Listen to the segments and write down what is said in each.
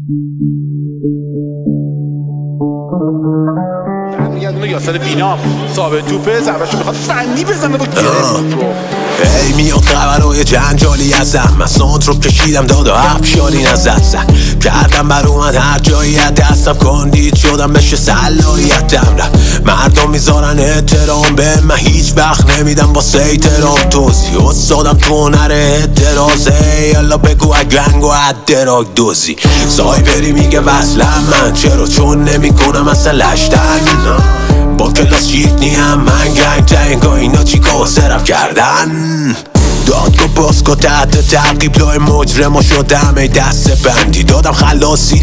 یاسر بینام ثابت توپه ضربه‌شو میخواد فنی بزنه با ای میاد خبرهای جنجالی ازم من سانت رو کشیدم داد و افشاری نزد زن کردم بر اومد هر جایی دستم کندید شدم بشه صلاحیتم مردم میذارن احترام به من هیچ وقت نمیدم واسه احترام توزی استادم تو هنر اعتراضه یالا بگو اگنگ و ادراک دوزی سایبری میگه وصلم من چرا چون نمیکنم اصلا لشتن با کلاس شیت نیم من گنگ جنگا اینا چی کاسرم کردن دادگاه باسکو تحت تعقیب لای مجرم شدم ای دست بندی دادم خلاصی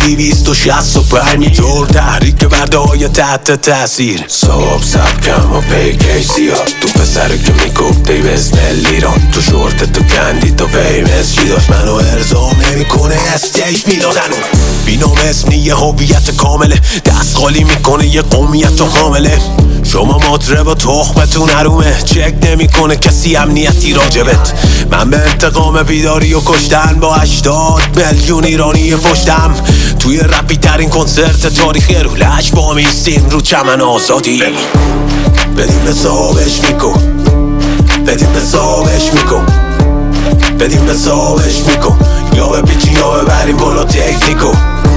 265 جور تحریک برده های تحت تاثیر صاحب سبکم و پیکی سیاه تو پسره که میگفته بسم ایران تو شورت تو کندی تو فیمس چی داشت منو ارزا نمیکنه استیج میدادن بینام اسم یه هویت کامله دست خالی میکنه یه قومیت و حامله شما مطرب و تخمتون حرومه چک نمیکنه کسی امنیتی راجبت من به انتقام بیداری و کشتن با 80 میلیون ایرانی پشتم توی رپی ترین کنسرت تاریخ رو لش با میستیم رو چمن آزادی بدیم به صاحبش میکن بدیم به صاحبش میکن بدیم به صاحبش میکن یا به پیچی یا ببریم بالا تکنیکو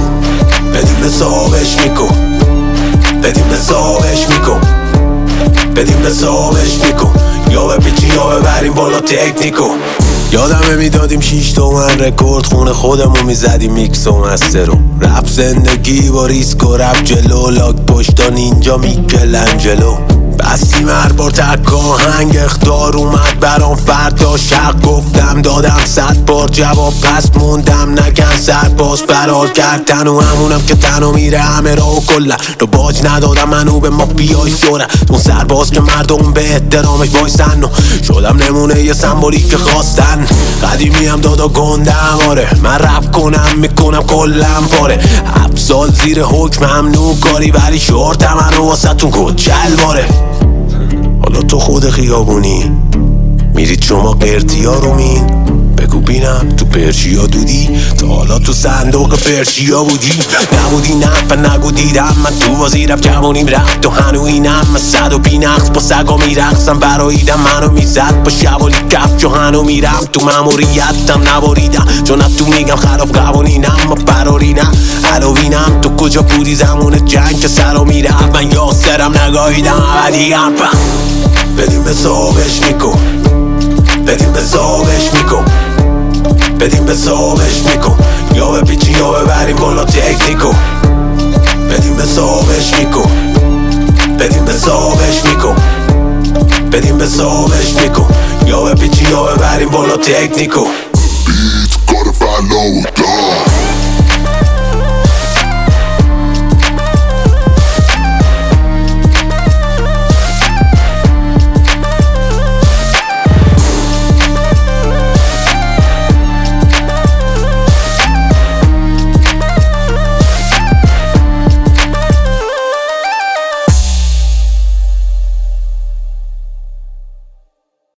بدیم به صاحبش میکن بدیم به صاحبش میکن بدیم به صاحبش میکن یا به پیچی یا ببریم بالا تکنیکو یادمه میدادیم 6 تومن رکورد خونه خودمو میزدیم میکس و مسترو رپ زندگی با ریسک و رپ جلو لاک پشتان اینجا میکلنجلو بستیم هر بار تک آهنگ اختار اومد برام فردا شق گفتم دادم 100 بار جواب پس موندم نگن سرباز فرار کردن و همونم که تنو میره همه را و کلن رو باج ندادم منو به مافیای شورن اون سرباز که مردم به احترامش بایستن و شدم نمونه یه سمبولی که خواستن قدیمی هم دادا گندم آره من رپ کنم میکنم کلم پاره 7 سال زیر حکم ممنوع کاری ولی شورتم من رو واسه تون کچل باره حالا تو خود خیابونی میرید شما قرتیا رو مین بگو بینم تو پرشیا دودی تا حالا تو صندوق پرشیا بودی نبودی نه نگو دیدم من تو بازی رفت جوانیم رفت و هنو اینم من 100 و بینقص با سگا میرقصم براییدم منو میزد با شوالی کف هنو میرم تو مموریتم نباریدم چون تو میگم خلاف قوانینم ما فرارینم هلوینم تو کجا بودی زمان جنگ که سرا میرم من یاسرم نگاهیدم ابدیم بدیم به صاحبش میکن بدیم به صاحبش میکن بدیم به صاحبش میکن یا به پیچی یا ببریم بالا تکنیکو بدیم به صاحبش میکن بدیم به صاحبش میکن بدیم به صاحبش میکن یا به پیچی یا ببریم بالا تکنیکو Beats gotta follow down